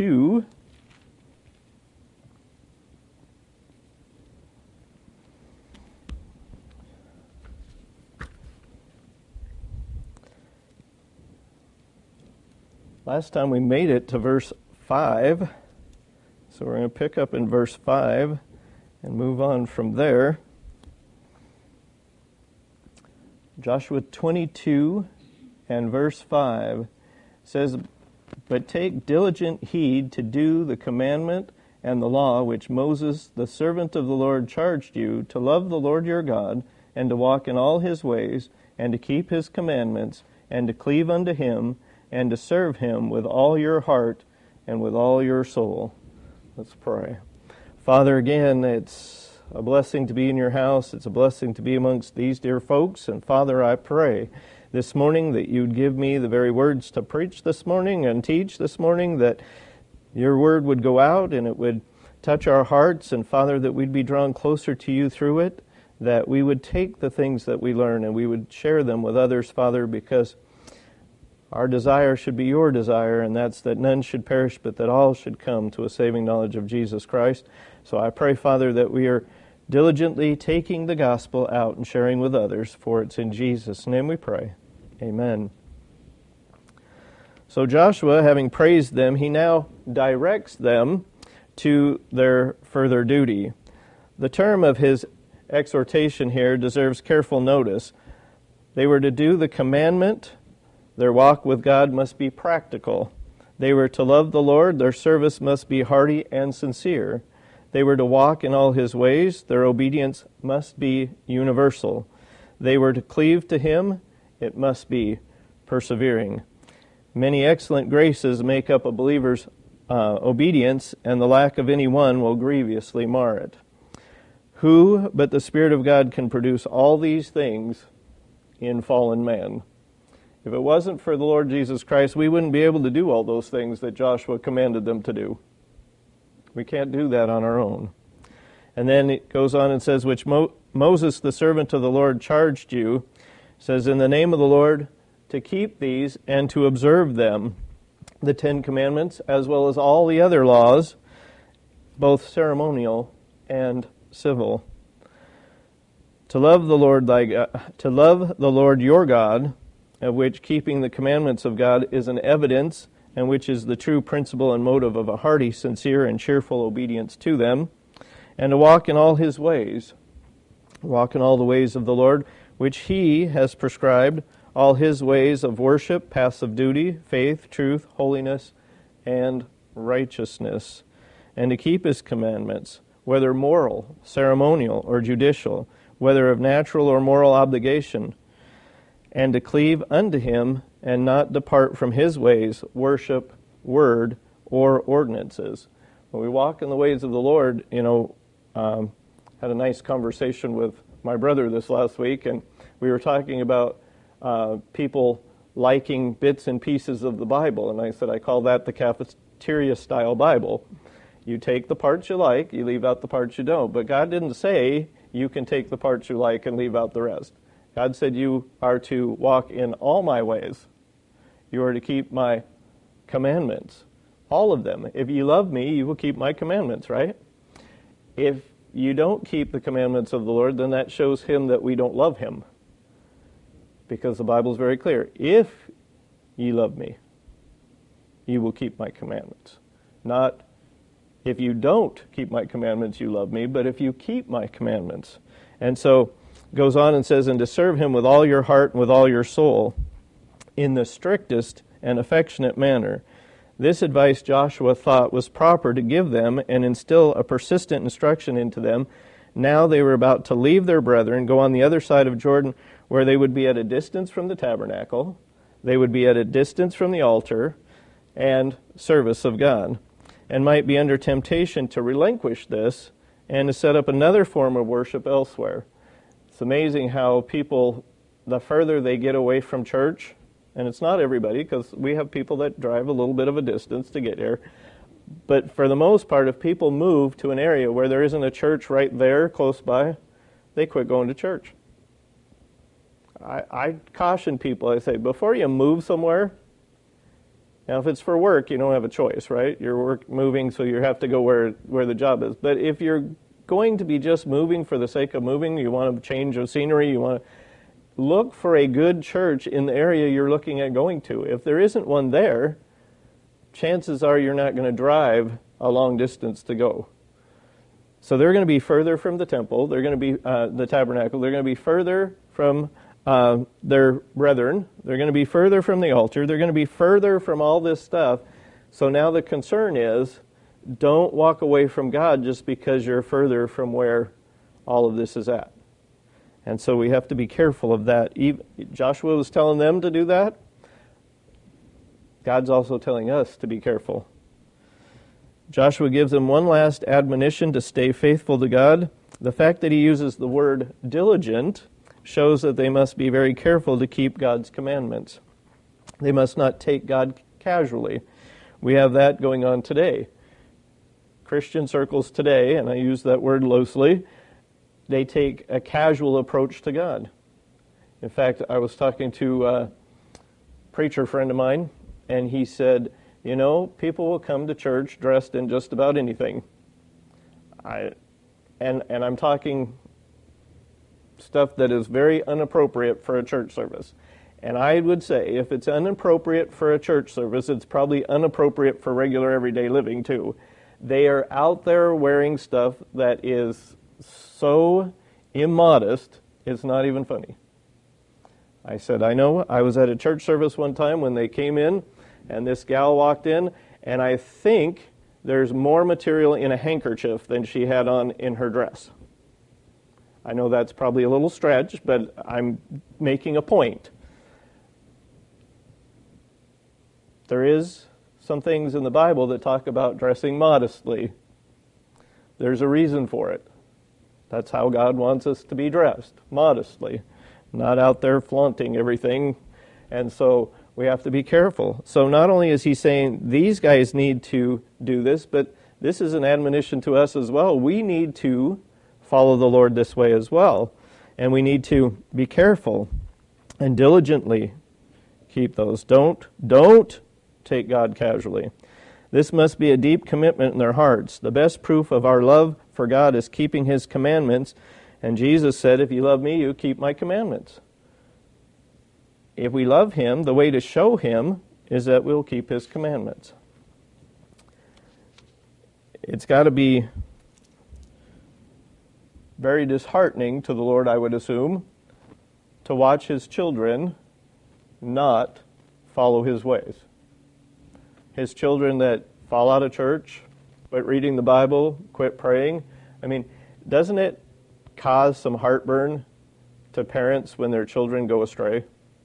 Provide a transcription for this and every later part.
22. Last time we made it to verse 5, so we're going to pick up in verse 5 and move on from there. Joshua 22 and verse 5 says, "But take diligent heed to do the commandment and the law which Moses, the servant of the Lord, charged you, to love the Lord your God, and to walk in all his ways, and to keep his commandments, and to cleave unto him, and to serve him with all your heart and with all your soul." Let's pray. Father, again, it's a blessing to be in your house. It's a blessing to be amongst these dear folks. And Father, I pray this morning that you'd give me the very words to preach this morning and teach this morning, that your word would go out and it would touch our hearts. And Father, that we'd be drawn closer to you through it, that we would take the things that we learn and we would share them with others, Father, because our desire should be your desire, and that's that none should perish, but that all should come to a saving knowledge of Jesus Christ. So I pray, Father, that we are diligently taking the gospel out and sharing with others, for it's in Jesus' name we pray. Amen. So Joshua, having praised them, he now directs them to their further duty. The term of his exhortation here deserves careful notice. They were to do the commandment. Their walk with God must be practical. They were to love the Lord. Their service must be hearty and sincere. They were to walk in all his ways. Their obedience must be universal. They were to cleave to him. It must be persevering. Many excellent graces make up a believer's obedience, and the lack of any one will grievously mar it. Who but the Spirit of God can produce all these things in fallen man? If it wasn't for the Lord Jesus Christ, we wouldn't be able to do all those things that Joshua commanded them to do. We can't do that on our own. And then it goes on and says, which Moses, the servant of the Lord, charged you, says, in the name of the Lord, to keep these and to observe them, the 10 Commandments, as well as all the other laws, both ceremonial and civil. To love the Lord your God, of which keeping the commandments of God is an evidence, and which is the true principle and motive of a hearty, sincere, and cheerful obedience to them, and to walk in all his ways, walk in all the ways of the Lord, which he has prescribed, all his ways of worship, paths of duty, faith, truth, holiness, and righteousness, and to keep his commandments, whether moral, ceremonial, or judicial, whether of natural or moral obligation, and to cleave unto him, and not depart from his ways, worship, word, or ordinances. When we walk in the ways of the Lord, had a nice conversation with my brother this last week, and we were talking about people liking bits and pieces of the Bible, and I said I call that the cafeteria-style Bible. You take the parts you like, you leave out the parts you don't. But God didn't say you can take the parts you like and leave out the rest. God said you are to walk in all my ways. You are to keep my commandments, all of them. If you love me, you will keep my commandments, right? If you don't keep the commandments of the Lord, then that shows him that we don't love him. Because the Bible is very clear. If ye love me, you will keep my commandments. Not if you don't keep my commandments, you love me, but if you keep my commandments. And so goes on and says, and to serve him with all your heart and with all your soul in the strictest and affectionate manner. This advice Joshua thought was proper to give them and instill a persistent instruction into them. Now they were about to leave their brethren, go on the other side of Jordan, where they would be at a distance from the tabernacle, they would be at a distance from the altar and service of God, and might be under temptation to relinquish this and to set up another form of worship elsewhere. It's amazing how people, the further they get away from church, and it's not everybody, because we have people that drive a little bit of a distance to get here, but for the most part, if people move to an area where there isn't a church right there close by, they quit going to church. I caution people, I say, before you move somewhere Now, if it's for work, you don't have a choice, right? You're moving, so you have to go where the job is. But if you're going to be just moving for the sake of moving, you want a change of scenery, you want to look for a good church in the area you're looking at going to. If there isn't one there, chances are you're not going to drive a long distance to go. So they're going to be further from the temple. They're going to be the tabernacle. They're going to be further from their brethren. They're going to be further from the altar. They're going to be further from all this stuff. So now the concern is, don't walk away from God just because you're further from where all of this is at. And so we have to be careful of that. Joshua was telling them to do that. God's also telling us to be careful. Joshua gives them one last admonition to stay faithful to God. The fact that he uses the word diligent shows that they must be very careful to keep God's commandments. They must not take God casually. We have that going on today. Christian circles today, and I use that word loosely, they take a casual approach to God. In fact, I was talking to a preacher friend of mine, and he said, you know, people will come to church dressed in just about anything. And I'm talking stuff that is very inappropriate for a church service. And I would say if it's inappropriate for a church service, it's probably inappropriate for regular everyday living too. They are out there wearing stuff that is so immodest, it's not even funny. I said, I know, I was at a church service one time when they came in, and this gal walked in, and I think there's more material in a handkerchief than she had on in her dress. I know that's probably a little stretch, but I'm making a point. There is some things in the Bible that talk about dressing modestly. There's a reason for it. That's how God wants us to be dressed, modestly, not out there flaunting everything. And so we have to be careful. So not only is he saying these guys need to do this, but this is an admonition to us as well. We need to follow the Lord this way as well. And we need to be careful and diligently keep those. Don't take God casually. This must be a deep commitment in their hearts. The best proof of our love for God is keeping His commandments. And Jesus said, if you love me, you keep my commandments. If we love Him, the way to show Him is that we'll keep His commandments. It's got to be very disheartening to the Lord, I would assume, to watch His children not follow His ways. His children that fall out of church, quit reading the Bible, quit praying. I mean, doesn't it cause some heartburn to parents when their children go astray?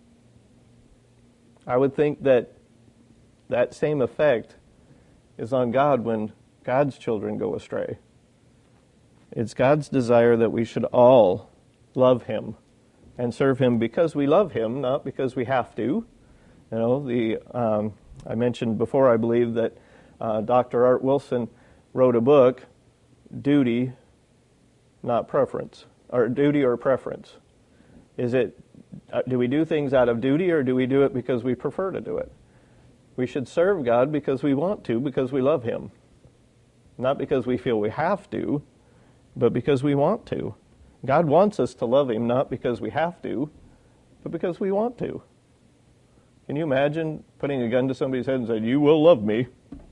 I would think that that same effect is on God when God's children go astray. It's God's desire that we should all love Him and serve Him because we love Him, not because we have to. You know, I mentioned before, I believe, that Dr. Art Wilson wrote a book, Duty, Not Preference, or Duty or Preference. Is it, do we do things out of duty, or do we do it because we prefer to do it? We should serve God because we want to, because we love Him. Not because we feel we have to, but because we want to. God wants us to love Him, not because we have to, but because we want to. Can you imagine putting a gun to somebody's head and saying, you will love me?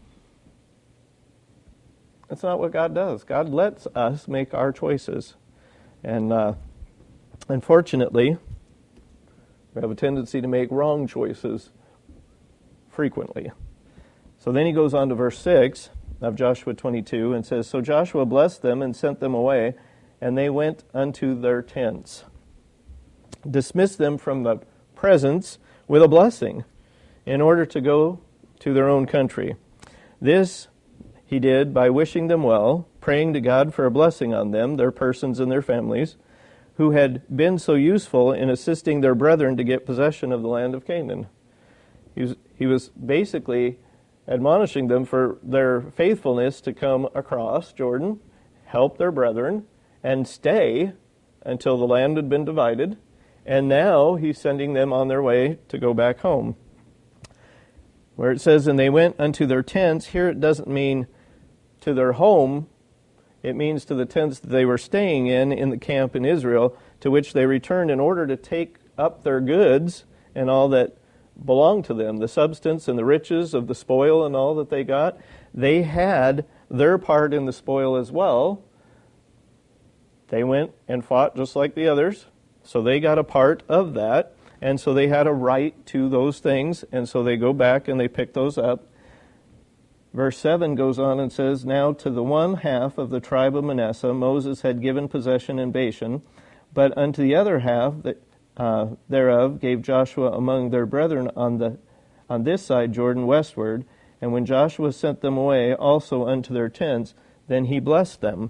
That's not what God does. God lets us make our choices. And unfortunately, we have a tendency to make wrong choices frequently. So then he goes on to verse 6 of Joshua 22 and says, So Joshua blessed them and sent them away, and they went unto their tents. Dismissed them from the presence with a blessing in order to go to their own country. This he did by wishing them well, praying to God for a blessing on them, their persons and their families, who had been so useful in assisting their brethren to get possession of the land of Canaan. He was basically admonishing them for their faithfulness to come across Jordan, help their brethren, and stay until the land had been divided. And now he's sending them on their way to go back home. Where it says, and they went unto their tents, here it doesn't mean to their home. It means to the tents that they were staying in the camp in Israel, to which they returned in order to take up their goods and all that belonged to them, the substance and the riches of the spoil and all that they got. They had their part in the spoil as well. They went and fought just like the others, so they got a part of that. And so they had a right to those things, and so they go back and they pick those up. Verse 7 goes on and says, now to the one half of the tribe of Manasseh Moses had given possession in Bashan, but unto the other half thereof gave Joshua among their brethren on this side Jordan westward. And when Joshua sent them away also unto their tents, then he blessed them.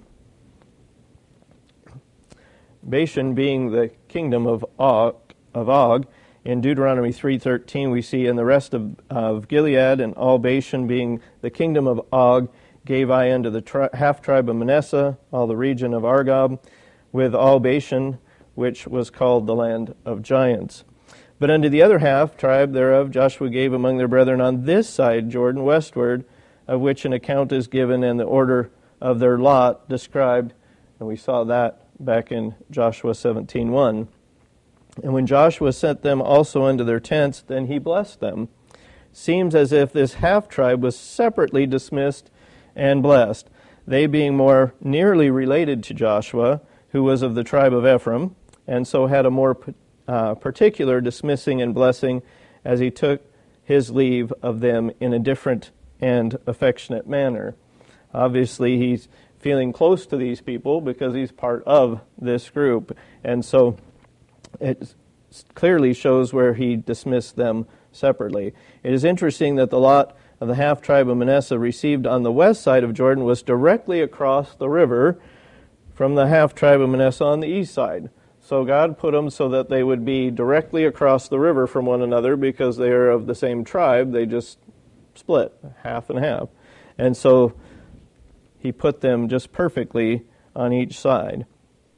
Bashan being the kingdom of Og, in Deuteronomy 3:13 we see, and the rest of Gilead and all Bashan being the kingdom of Og, gave I unto the half tribe of Manasseh, all the region of Argob, with all Bashan, which was called the land of giants. But unto the other half tribe thereof Joshua gave among their brethren on this side Jordan westward, of which an account is given and the order of their lot described, and we saw that back in Joshua 17:1. And when Joshua sent them also unto their tents, then he blessed them. Seems as if this half-tribe was separately dismissed and blessed, they being more nearly related to Joshua, who was of the tribe of Ephraim, and so had a more particular dismissing and blessing as he took his leave of them in a different and affectionate manner. Obviously, he's feeling close to these people because he's part of this group, and so it clearly shows where he dismissed them separately. It is interesting that the lot of the half-tribe of Manasseh received on the west side of Jordan was directly across the river from the half-tribe of Manasseh on the east side. So God put them so that they would be directly across the river from one another because they are of the same tribe. They just split, half and half. And so he put them just perfectly on each side.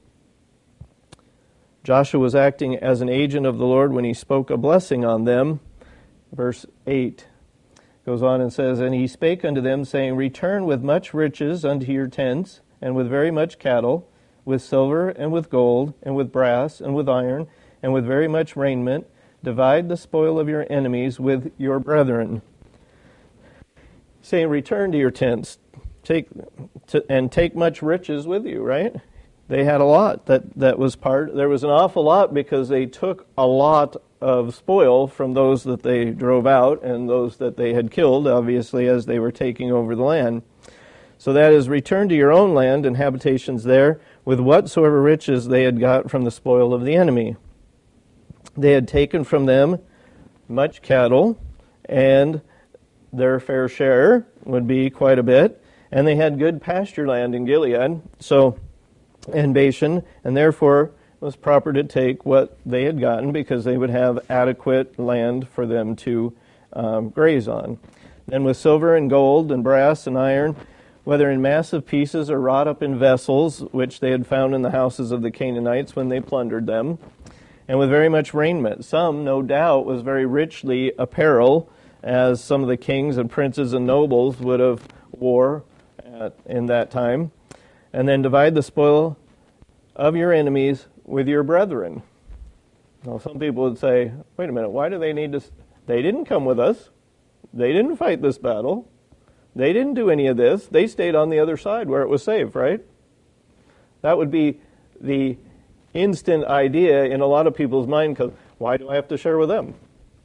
Joshua was acting as an agent of the Lord when he spoke a blessing on them. Verse 8 goes on and says, and he spake unto them, saying, return with much riches unto your tents, and with very much cattle, with silver, and with gold, and with brass, and with iron, and with very much raiment. Divide the spoil of your enemies with your brethren. Saying, return to your tents, take much riches with you, right? They had a lot that was part. There was an awful lot because they took a lot of spoil from those that they drove out and those that they had killed, obviously, as they were taking over the land. So that is, return to your own land and habitations there with whatsoever riches they had got from the spoil of the enemy. They had taken from them much cattle, and their fair share would be quite a bit, and they had good pasture land in Gilead, and Bashan, and therefore it was proper to take what they had gotten because they would have adequate land for them to graze on. Then with silver and gold and brass and iron, whether in massive pieces or wrought up in vessels, which they had found in the houses of the Canaanites when they plundered them, and with very much raiment. Some, no doubt, was very richly apparel, as some of the kings and princes and nobles would have wore in that time. And then divide the spoil of your enemies with your brethren. Now, some people would say, wait a minute, why do they need to? They didn't come with us. They didn't fight this battle. They didn't do any of this. They stayed on the other side where it was safe, right? That would be the instant idea in a lot of people's mind, because why do I have to share with them?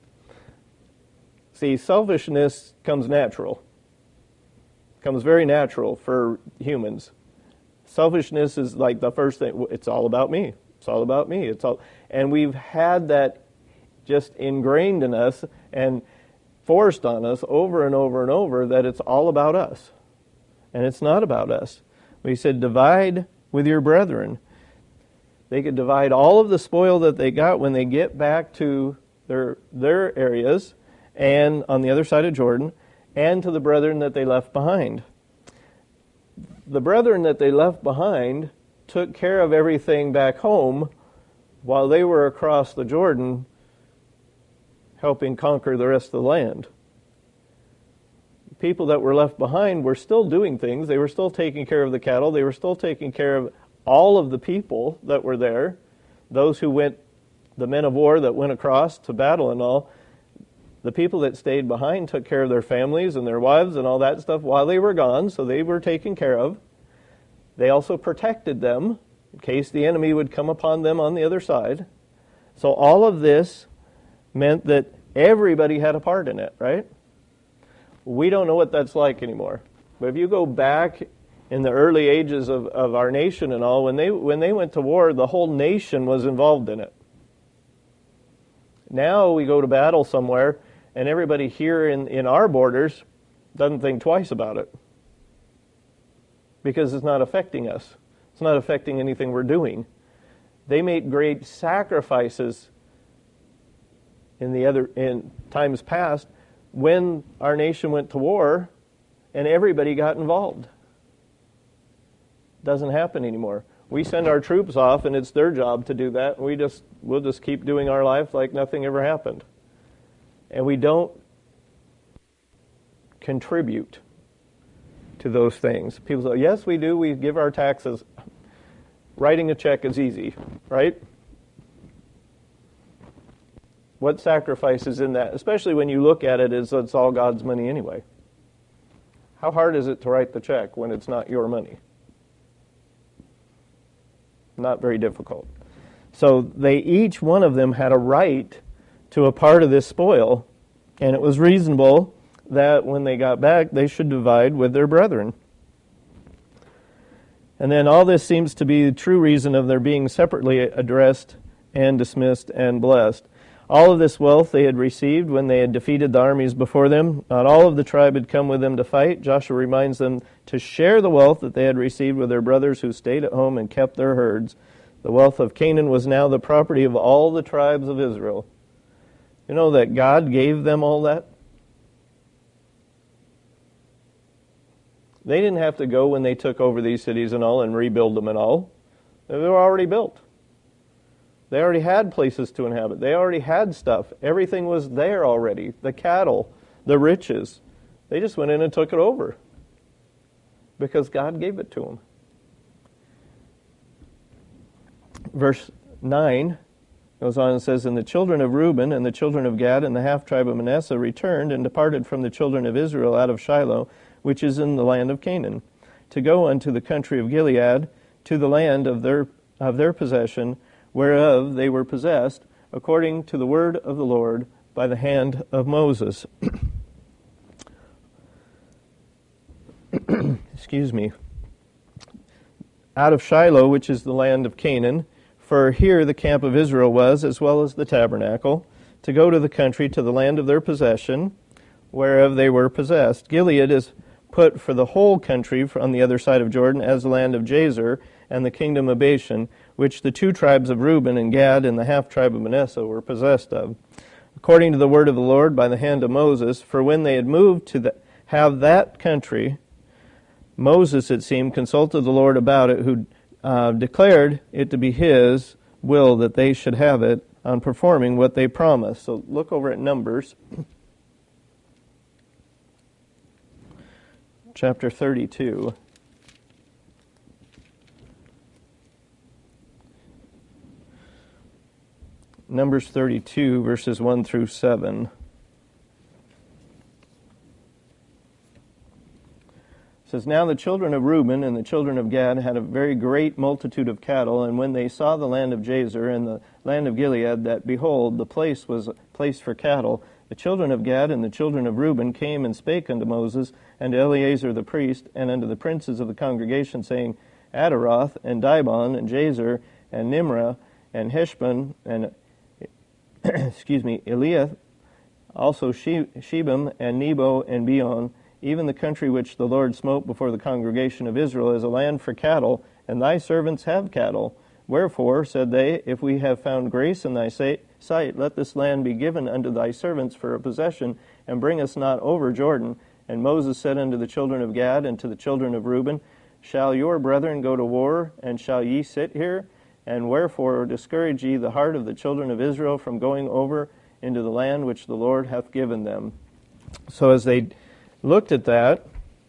See, selfishness comes natural. Comes very natural for humans. Selfishness is like the first thing. It's all about me. It's all about me. And we've had that just ingrained in us and forced on us over and over and over that it's all about us. And it's not about us. We said, divide with your brethren. They could divide all of the spoil that they got when they get back to their areas and on the other side of Jordan, and to the brethren that they left behind. The brethren that they left behind took care of everything back home while they were across the Jordan helping conquer the rest of the land. people that were left behind were still doing things. They were still taking care of the cattle. They were still taking care of all of the people that were there, those who went, the men of war that went across to battle and all. The people that stayed behind took care of their families and their wives and all that stuff while they were gone, so they were taken care of. They also protected them in case the enemy would come upon them on the other side. So all of this meant that everybody had a part in it, right? We don't know what that's like anymore. But if you go back in the early ages of our nation and all, when they went to war, the whole nation was involved in it. Now we go to battle somewhere, and everybody here in our borders doesn't think twice about it. Because it's not affecting us. It's not affecting anything we're doing. They made great sacrifices in times past when our nation went to war and everybody got involved. Doesn't happen anymore. We send our troops off and it's their job to do that. We'll just keep doing our life like nothing ever happened. And we don't contribute to those things. People say, yes, we do. We give our taxes. Writing a check is easy, right? What sacrifice is in that? Especially when you look at it as it's all God's money anyway. How hard is it to write the check when it's not your money? Not very difficult. So each one of them had a right to a part of this spoil, and it was reasonable that when they got back, they should divide with their brethren. And then all this seems to be the true reason of their being separately addressed and dismissed and blessed. All of this wealth they had received when they had defeated the armies before them. Not all of the tribe had come with them to fight. Joshua reminds them to share the wealth that they had received with their brothers who stayed at home and kept their herds. The wealth of Canaan was now the property of all the tribes of Israel. You know that God gave them all that? They didn't have to go when they took over these cities and all and rebuild them and all. They were already built. They already had places to inhabit. They already had stuff. Everything was there already. The cattle, the riches. They just went in and took it over because God gave it to them. Verse 9 goes on and says, And the children of Reuben and the children of Gad and the half-tribe of Manasseh returned and departed from the children of Israel out of Shiloh, which is in the land of Canaan, to go unto the country of Gilead, to the land of their possession, whereof they were possessed, according to the word of the Lord by the hand of Moses. Excuse me. Out of Shiloh, which is the land of Canaan, for here the camp of Israel was, as well as the tabernacle, to go to the country, to the land of their possession, whereof they were possessed. Gilead is put for the whole country on the other side of Jordan as the land of Jazer and the kingdom of Bashan, which the two tribes of Reuben and Gad and the half-tribe of Manasseh were possessed of, according to the word of the Lord by the hand of Moses. For when they had moved to have that country, Moses, it seemed, consulted the Lord about it, who declared it to be his will that they should have it on performing what they promised. So look over at Numbers, chapter 32. Numbers 32, verses 1 through 7. It says, Now the children of Reuben and the children of Gad had a very great multitude of cattle, and when they saw the land of Jazer and the land of Gilead, that, behold, the place was a place for cattle, the children of Gad and the children of Reuben came and spake unto Moses, and to Eleazar the priest, and unto the princes of the congregation, saying, Adaroth, and Dibon, and Jazer, and Nimrah, and Heshbon, and Eliath, also Shebam, and Nebo, and Beon, even the country which the Lord smote before the congregation of Israel as a land for cattle, and thy servants have cattle. Wherefore, said they, if we have found grace in thy sight, let this land be given unto thy servants for a possession, and bring us not over Jordan. And Moses said unto the children of Gad and to the children of Reuben, Shall your brethren go to war, and shall ye sit here? And wherefore discourage ye the heart of the children of Israel from going over into the land which the Lord hath given them? So as they looked at that,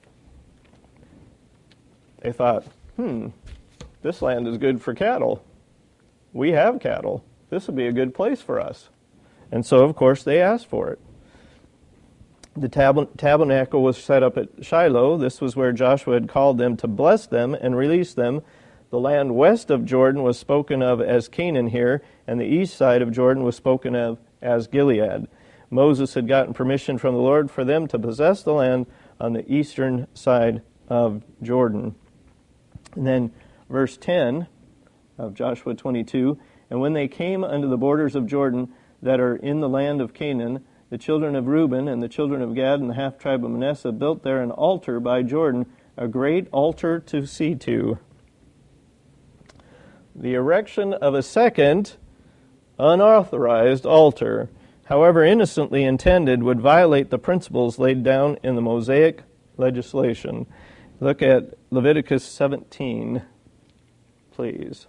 they thought, this land is good for cattle. We have cattle. This would be a good place for us. And so, of course, they asked for it. The tabernacle was set up at Shiloh. This was where Joshua had called them to bless them and release them. The land west of Jordan was spoken of as Canaan here, and the east side of Jordan was spoken of as Gilead. Moses had gotten permission from the Lord for them to possess the land on the eastern side of Jordan. And then verse 10 of Joshua 22, and when they came unto the borders of Jordan that are in the land of Canaan, the children of Reuben and the children of Gad and the half-tribe of Manasseh built there an altar by Jordan, a great altar to see to. The erection of a second, unauthorized altar, however innocently intended, would violate the principles laid down in the Mosaic legislation. Look at Leviticus 17, please.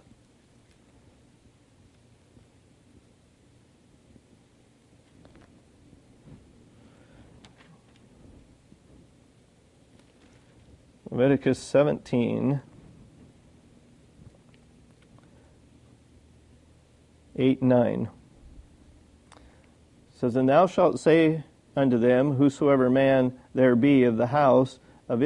Leviticus 17, 8 and 9. It says, And thou shalt say unto them, whatsoever man there be of the house of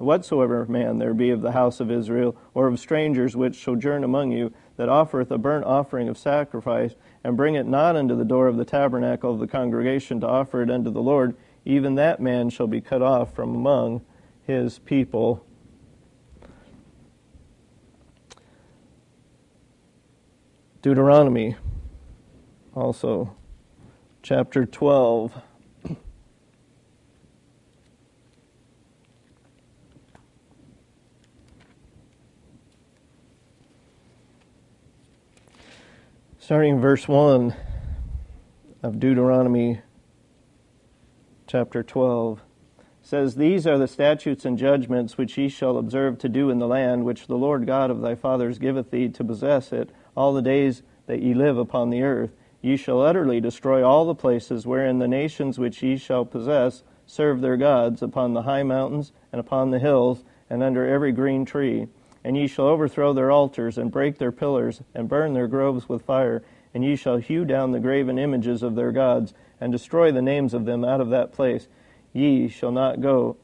Israel, or of strangers which sojourn among you, that offereth a burnt offering of sacrifice, and bring it not unto the door of the tabernacle of the congregation to offer it unto the Lord, even that man shall be cut off from among his people. Deuteronomy, also, chapter 12. Starting in verse 1 of Deuteronomy chapter 12. Says, These are the statutes and judgments which ye shall observe to do in the land which the Lord God of thy fathers giveth thee to possess it all the days that ye live upon the earth. Ye shall utterly destroy all the places wherein the nations which ye shall possess serve their gods, upon the high mountains and upon the hills and under every green tree. And ye shall overthrow their altars and break their pillars and burn their groves with fire. And ye shall hew down the graven images of their gods and destroy the names of them out of that place. You shall not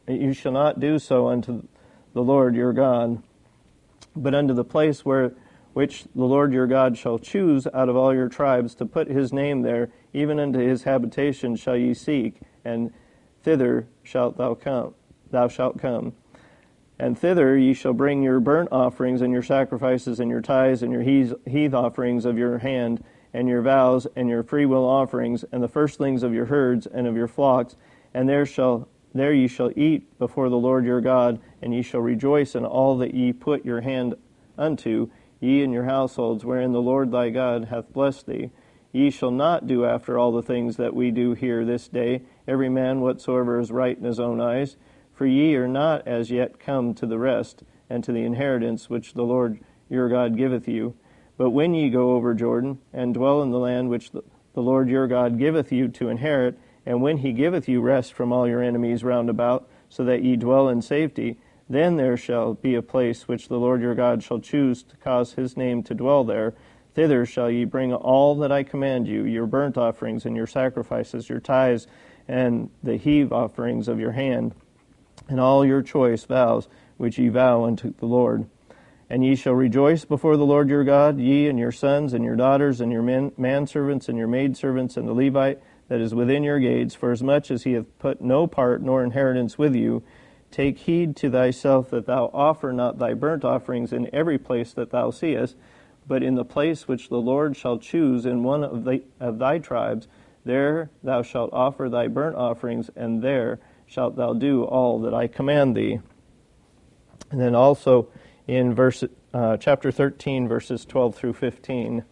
do so unto the Lord your God, but unto the place which the Lord your God shall choose out of all your tribes to put his name there, even unto his habitation shall ye seek, and thither thou shalt come. And thither ye shall bring your burnt offerings and your sacrifices and your tithes and your heave offerings of your hand, and your vows and your freewill offerings, and the firstlings of your herds and of your flocks, and there ye shall eat before the Lord your God, and ye shall rejoice in all that ye put your hand unto, ye and your households, wherein the Lord thy God hath blessed thee. Ye shall not do after all the things that we do here this day, every man whatsoever is right in his own eyes, for ye are not as yet come to the rest, and to the inheritance which the Lord your God giveth you. But when ye go over Jordan, and dwell in the land which the Lord your God giveth you to inherit, and when he giveth you rest from all your enemies round about, so that ye dwell in safety, then there shall be a place which the Lord your God shall choose to cause his name to dwell there. Thither shall ye bring all that I command you, your burnt offerings and your sacrifices, your tithes, and the heave offerings of your hand, and all your choice vows which ye vow unto the Lord. And ye shall rejoice before the Lord your God, ye and your sons and your daughters and your manservants and your maidservants and the Levite that is within your gates, for as much as he hath put no part nor inheritance with you. Take heed to thyself that thou offer not thy burnt offerings in every place that thou seest, but in the place which the Lord shall choose in one of thy tribes, there thou shalt offer thy burnt offerings, and there shalt thou do all that I command thee. And then also in chapter 13, verses 12 through 15.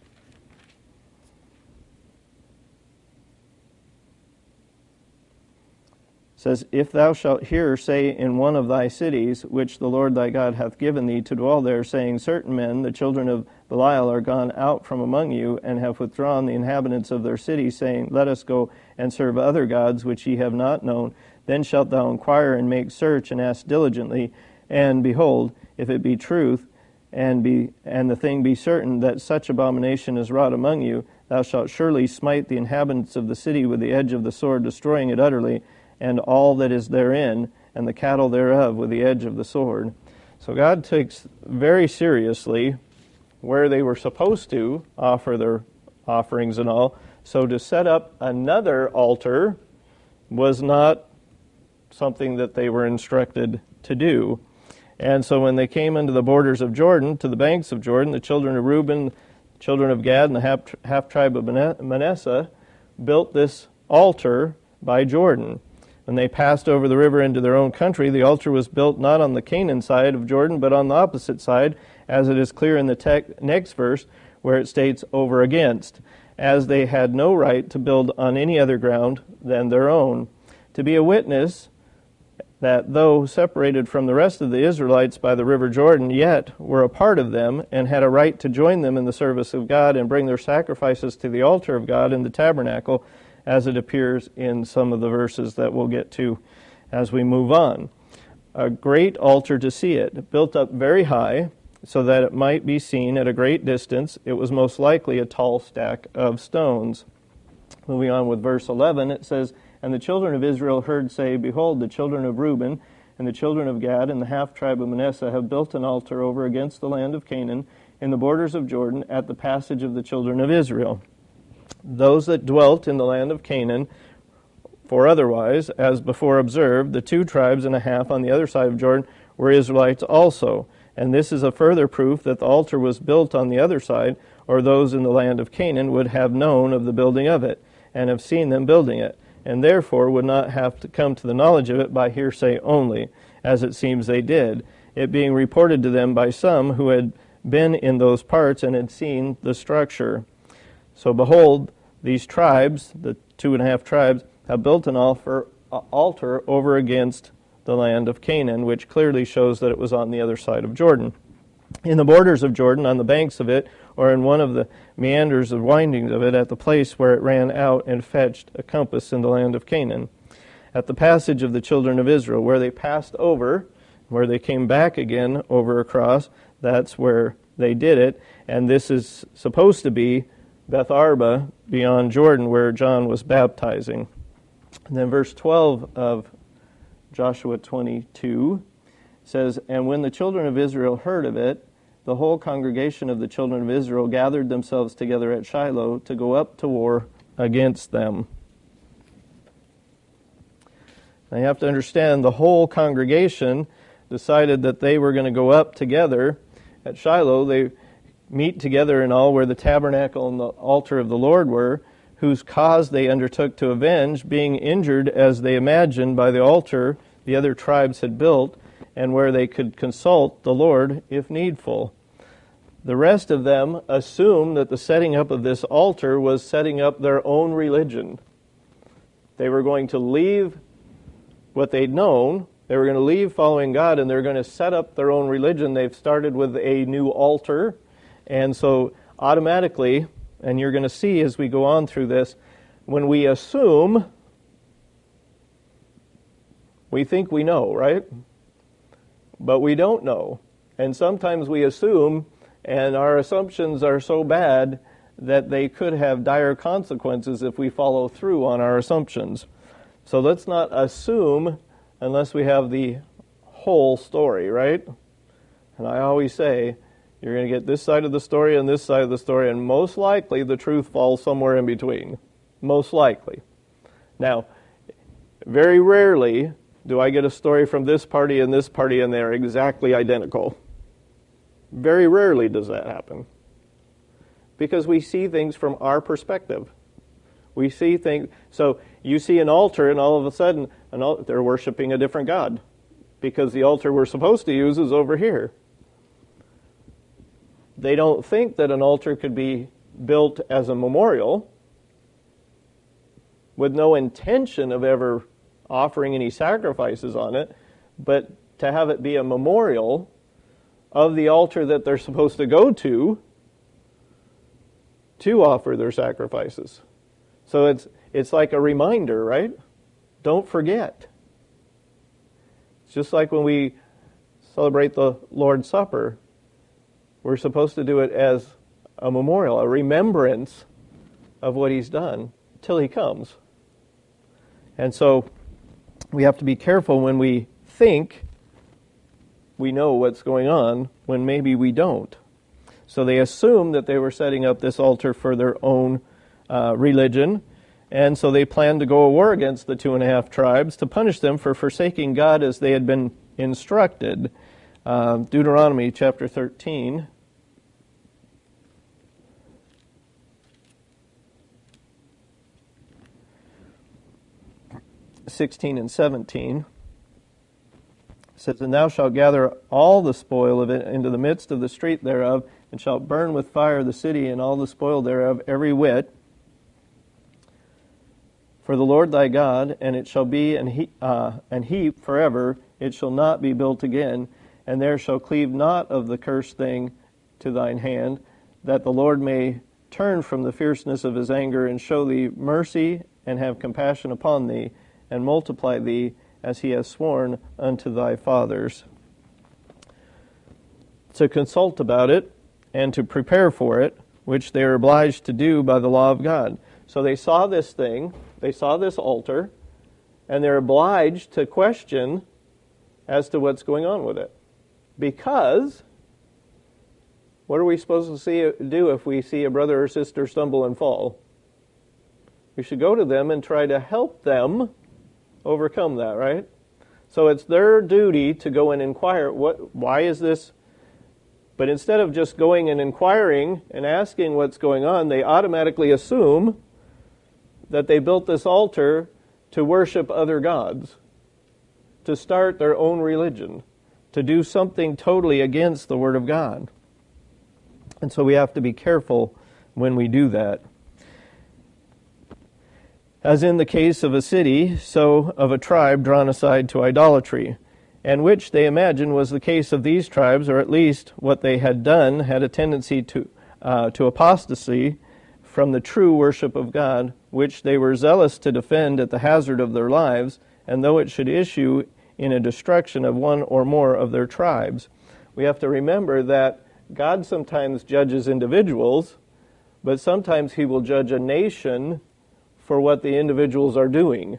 Says, If thou shalt hear say in one of thy cities, which the Lord thy God hath given thee to dwell there, saying, Certain men, the children of Belial, are gone out from among you, and have withdrawn the inhabitants of their city, saying, Let us go and serve other gods which ye have not known, Then shalt thou inquire and make search and ask diligently, and behold, if it be truth, and the thing be certain that such abomination is wrought among you, thou shalt surely smite the inhabitants of the city with the edge of the sword, destroying it utterly, and all that is therein, and the cattle thereof with the edge of the sword. So God takes very seriously where they were supposed to offer their offerings and all. So to set up another altar was not something that they were instructed to do. And so when they came into the borders of Jordan, to the banks of Jordan, the children of Reuben, children of Gad, and the half-tribe of Manasseh built this altar by Jordan. When they passed over the river into their own country, the altar was built not on the Canaan side of Jordan, but on the opposite side, as it is clear in the next verse, where it states, over against, as they had no right to build on any other ground than their own. To be a witness that though separated from the rest of the Israelites by the river Jordan, yet were a part of them, and had a right to join them in the service of God, and bring their sacrifices to the altar of God in the tabernacle, as it appears in some of the verses that we'll get to as we move on. A great altar to see it, built up very high, so that it might be seen at a great distance. It was most likely a tall stack of stones. Moving on with verse 11, it says, And the children of Israel heard say, Behold, the children of Reuben and the children of Gad and the half-tribe of Manasseh have built an altar over against the land of Canaan in the borders of Jordan at the passage of the children of Israel. Those that dwelt in the land of Canaan, for otherwise, as before observed, the 2 tribes and a half on the other side of Jordan were Israelites also. And this is a further proof that the altar was built on the other side, or those in the land of Canaan would have known of the building of it, and have seen them building it, and therefore would not have to come to the knowledge of it by hearsay only, as it seems they did, it being reported to them by some who had been in those parts and had seen the structure. So behold, these tribes, the 2.5 tribes, have built an altar over against the land of Canaan, which clearly shows that it was on the other side of Jordan. In the borders of Jordan, on the banks of it, or in one of the meanders of windings of it, at the place where it ran out and fetched a compass in the land of Canaan. At the passage of the children of Israel, where they passed over, where they came back again over across, that's where they did it, and this is supposed to be Beth Arba beyond Jordan, where John was baptizing. And then verse 12 of Joshua 22 says, And when the children of Israel heard of it, the whole congregation of the children of Israel gathered themselves together at Shiloh to go up to war against them. Now you have to understand, the whole congregation decided that they were going to go up together at Shiloh. They meet together in all where the tabernacle and the altar of the Lord were, whose cause they undertook to avenge, being injured, as they imagined, by the altar the other tribes had built, and where they could consult the Lord if needful. The rest of them assumed that the setting up of this altar was setting up their own religion. They were going to leave what they'd known, they were going to leave following God, and they're going to set up their own religion. They've started with a new altar, and so automatically, and you're going to see as we go on through this, when we assume, we think we know, right? But we don't know. And sometimes we assume, and our assumptions are so bad that they could have dire consequences if we follow through on our assumptions. So let's not assume unless we have the whole story, right? And I always say, you're going to get this side of the story and this side of the story, and most likely the truth falls somewhere in between. Most likely. Now, very rarely do I get a story from this party and they're exactly identical. Very rarely does that happen. Because we see things from our perspective. We see things, so you see an altar and all of a sudden they're worshiping a different god. Because the altar we're supposed to use is over here. They don't think that an altar could be built as a memorial with no intention of ever offering any sacrifices on it, but to have it be a memorial of the altar that they're supposed to go to offer their sacrifices. So it's like a reminder, right? Don't forget. It's just like when we celebrate the Lord's Supper, we're supposed to do it as a memorial, a remembrance of what he's done till he comes. And so we have to be careful when we think we know what's going on when maybe we don't. So they assumed that they were setting up this altar for their own religion, and so they planned to go to war against the 2.5 tribes to punish them for forsaking God as they had been instructed. Deuteronomy chapter 13. 16 and 17 says, "And thou shalt gather all the spoil of it into the midst of the street thereof, and shalt burn with fire the city and all the spoil thereof every whit, for the Lord thy God, and it shall be an heap forever, it shall not be built again, and there shall cleave not of the cursed thing to thine hand, that the Lord may turn from the fierceness of his anger, and show thee mercy, and have compassion upon thee, and multiply thee as he has sworn unto thy fathers." To consult about it and to prepare for it, which they are obliged to do by the law of God. So they saw this thing, they saw this altar, and they're obliged to question as to what's going on with it. Because what are we supposed to do if we see a brother or sister stumble and fall? We should go to them and try to help them overcome that, right? So it's their duty to go and inquire, why is this? But instead of just going and inquiring and asking what's going on, they automatically assume that they built this altar to worship other gods, to start their own religion, to do something totally against the Word of God. And so we have to be careful when we do that. As in the case of a city, so of a tribe drawn aside to idolatry, and which they imagine was the case of these tribes, or at least what they had done had a tendency to apostasy from the true worship of God, which they were zealous to defend at the hazard of their lives, and though it should issue in a destruction of one or more of their tribes. We have to remember that God sometimes judges individuals, but sometimes he will judge a nation for what the individuals are doing.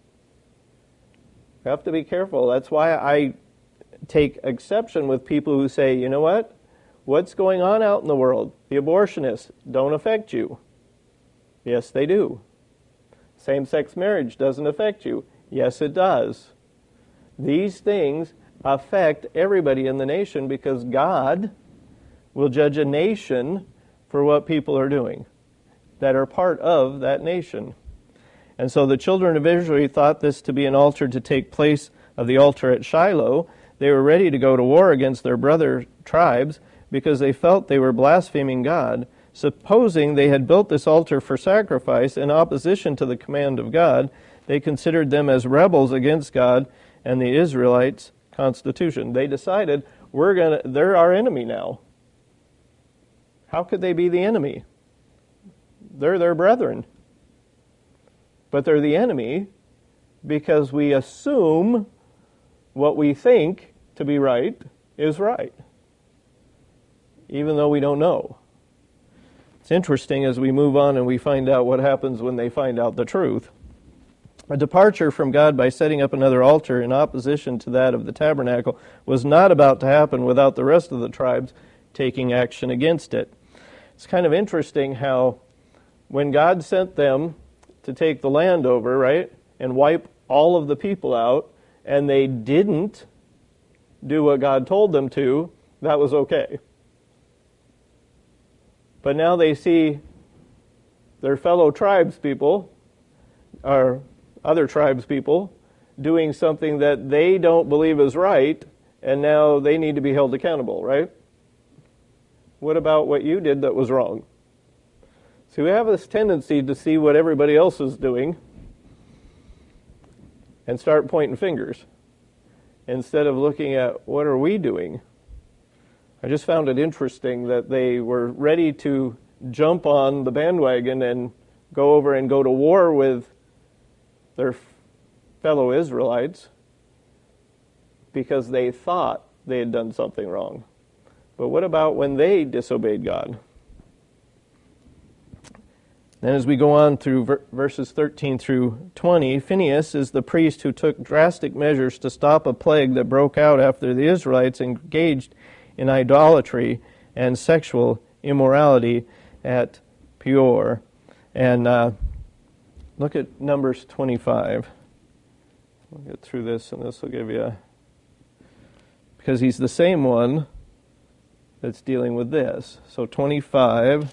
We have to be careful. That's why I take exception with people who say, you know what? What's going on out in the world? The abortionists don't affect you. Yes, they do. Same-sex marriage doesn't affect you. Yes, it does. These things affect everybody in the nation because God will judge a nation for what people are doing that are part of that nation. And so the children of Israel thought this to be an altar to take place of the altar at Shiloh. They were ready to go to war against their brother tribes because they felt they were blaspheming God. Supposing they had built this altar for sacrifice in opposition to the command of God, they considered them as rebels against God and the Israelites' constitution. They decided, they're our enemy now. How could they be the enemy? They're their brethren. But they're the enemy because we assume what we think to be right is right, even though we don't know. It's interesting as we move on and we find out what happens when they find out the truth. A departure from God by setting up another altar in opposition to that of the tabernacle was not about to happen without the rest of the tribes taking action against it. It's kind of interesting how when God sent them to take the land over, right, and wipe all of the people out, and they didn't do what God told them to, that was okay. But now they see their fellow tribes people, or other tribes people, doing something that they don't believe is right, and now they need to be held accountable, right? What about what you did that was wrong? See, we have this tendency to see what everybody else is doing and start pointing fingers instead of looking at what are we doing. I just found it interesting that they were ready to jump on the bandwagon and go over and go to war with their fellow Israelites. because they thought they had done something wrong. But what about when they disobeyed God? Then as we go on through verses 13 through 20, Phinehas is the priest who took drastic measures to stop a plague that broke out after the Israelites engaged in idolatry and sexual immorality at Peor. And look at Numbers 25. We'll get through this, and this will give you because he's the same one that's dealing with this. So 25,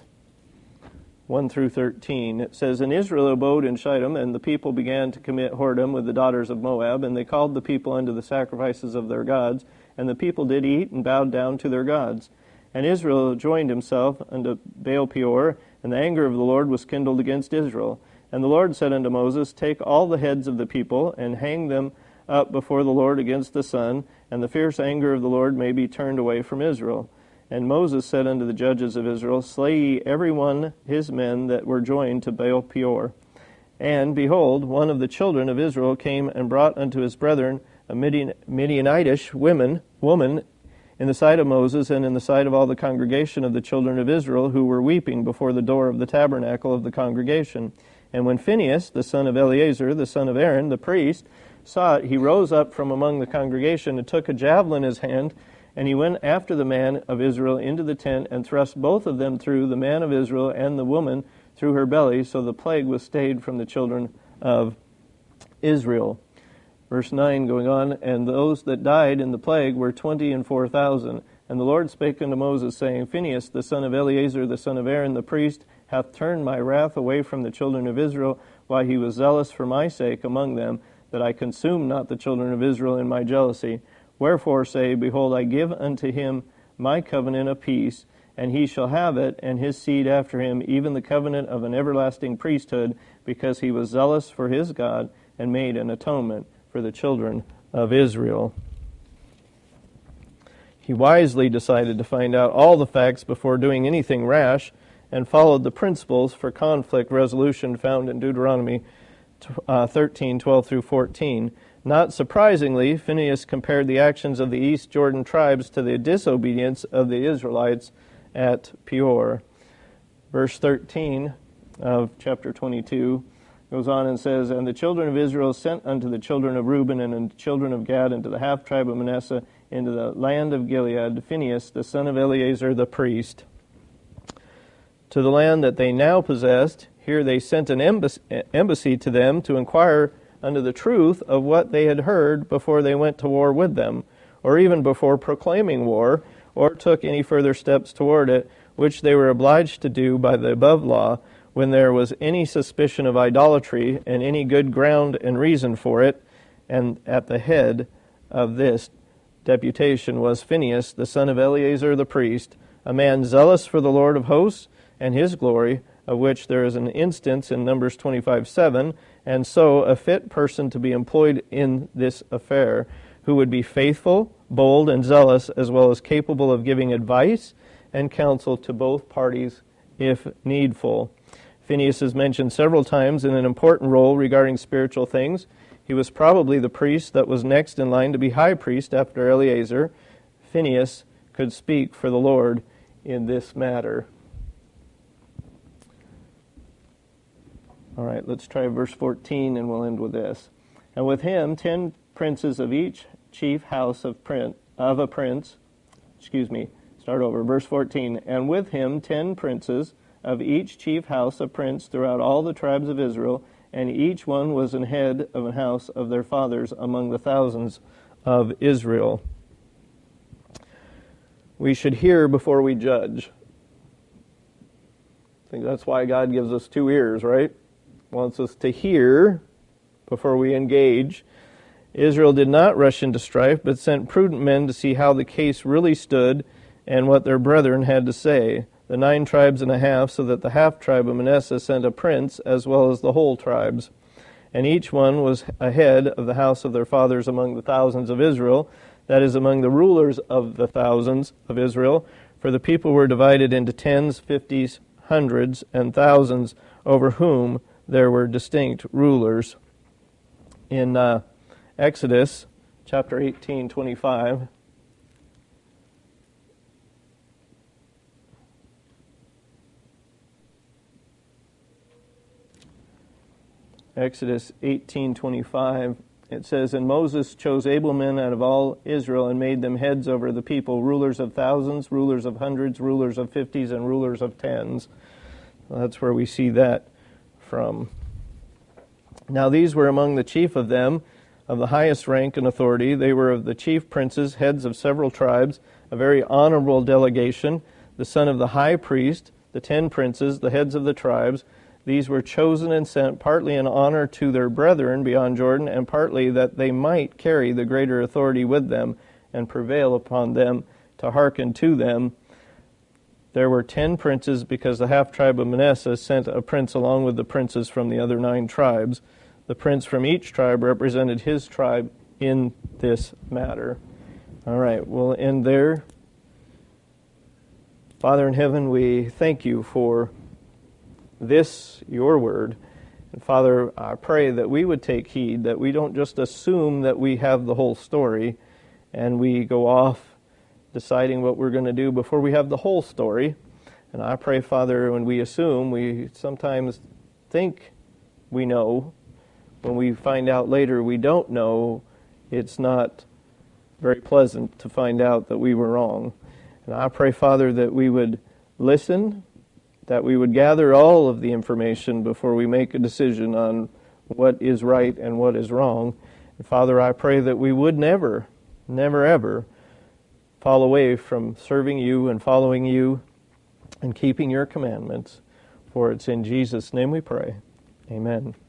1 through 13, it says, And Israel abode in Shittim, and the people began to commit whoredom with the daughters of Moab, and they called the people unto the sacrifices of their gods, and the people did eat and bowed down to their gods. And Israel joined himself unto Baal Peor, and the anger of the Lord was kindled against Israel. And the Lord said unto Moses, Take all the heads of the people, and hang them up before the Lord against the sun, and the fierce anger of the Lord may be turned away from Israel. And Moses said unto the judges of Israel, Slay ye every one his men that were joined to Baal Peor. And, behold, one of the children of Israel came and brought unto his brethren a Midianitish woman in the sight of Moses and in the sight of all the congregation of the children of Israel, who were weeping before the door of the tabernacle of the congregation. And when Phinehas, the son of Eleazar, the son of Aaron, the priest, saw it, he rose up from among the congregation and took a javelin in his hand, and he went after the man of Israel into the tent and thrust both of them through, the man of Israel and the woman through her belly, so the plague was stayed from the children of Israel. Verse 9 going on, And those that died in the plague were 24,000. And the Lord spake unto Moses, saying, Phinehas, the son of Eleazar, the son of Aaron, the priest, hath turned my wrath away from the children of Israel, while he was zealous for my sake among them, that I consume not the children of Israel in my jealousy. Wherefore say, Behold, I give unto him my covenant of peace, and he shall have it, and his seed after him, even the covenant of an everlasting priesthood, because he was zealous for his God, and made an atonement for the children of Israel. He wisely decided to find out all the facts before doing anything rash, and followed the principles for conflict resolution found in Deuteronomy 13, 12 through 14. Not surprisingly, Phinehas compared the actions of the East Jordan tribes to the disobedience of the Israelites at Peor. Verse 13 of chapter 22 goes on and says, And the children of Israel sent unto the children of Reuben and unto the children of Gad and to the half tribe of Manasseh into the land of Gilead, Phinehas, the son of Eleazar the priest. To the land that they now possessed, here they sent an embassy to them to inquire unto the truth of what they had heard before they went to war with them, or even before proclaiming war, or took any further steps toward it, which they were obliged to do by the above law, when there was any suspicion of idolatry, and any good ground and reason for it. And at the head of this deputation was Phinehas, the son of Eleazar the priest, a man zealous for the Lord of hosts and his glory, of which there is an instance in Numbers 25:7, and so a fit person to be employed in this affair, who would be faithful, bold, and zealous, as well as capable of giving advice and counsel to both parties if needful. Phinehas is mentioned several times in an important role regarding spiritual things. He was probably the priest that was next in line to be high priest after Eleazar. Phinehas could speak for the Lord in this matter. All right, let's try verse 14, and we'll end with this. And with him 10 princes of each chief house of a prince. Start over, verse 14. And with him 10 princes of each chief house a prince throughout all the tribes of Israel, and each one was an head of a house of their fathers among the thousands of Israel. We should hear before we judge. I think that's why God gives us 2 ears, right? Wants us to hear before we engage. Israel did not rush into strife, but sent prudent men to see how the case really stood and what their brethren had to say. The 9 tribes and a half, so that the half tribe of Manasseh sent a prince, as well as the whole tribes. And each one was a head of the house of their fathers among the thousands of Israel, that is, among the rulers of the thousands of Israel. For the people were divided into tens, 50s, hundreds, and thousands, over whom there were distinct rulers. In Exodus chapter 18:25. Exodus 18:25, it says, "And Moses chose able men out of all Israel and made them heads over the people, rulers of thousands, rulers of hundreds, rulers of fifties, and rulers of tens." Well, that's where we see that from. Now these were among the chief of them, of the highest rank and authority. They were of the chief princes, heads of several tribes, a very honorable delegation, the son of the high priest, the 10 princes, the heads of the tribes. These were chosen and sent partly in honor to their brethren beyond Jordan, and partly that they might carry the greater authority with them and prevail upon them to hearken to them. There were 10 princes, because the half-tribe of Manasseh sent a prince along with the princes from the other 9 tribes. The prince from each tribe represented his tribe in this matter. All right, we'll end there. Father in heaven, we thank you for this, your word. And Father, I pray that we would take heed, that we don't just assume that we have the whole story and we go off deciding what we're going to do before we have the whole story. And I pray, Father, when we assume, we sometimes think we know. When we find out later we don't know, it's not very pleasant to find out that we were wrong. And I pray, Father, that we would listen, that we would gather all of the information before we make a decision on what is right and what is wrong. And Father, I pray that we would never, ever fall away from serving you and following you and keeping your commandments. For it's in Jesus' name we pray. Amen.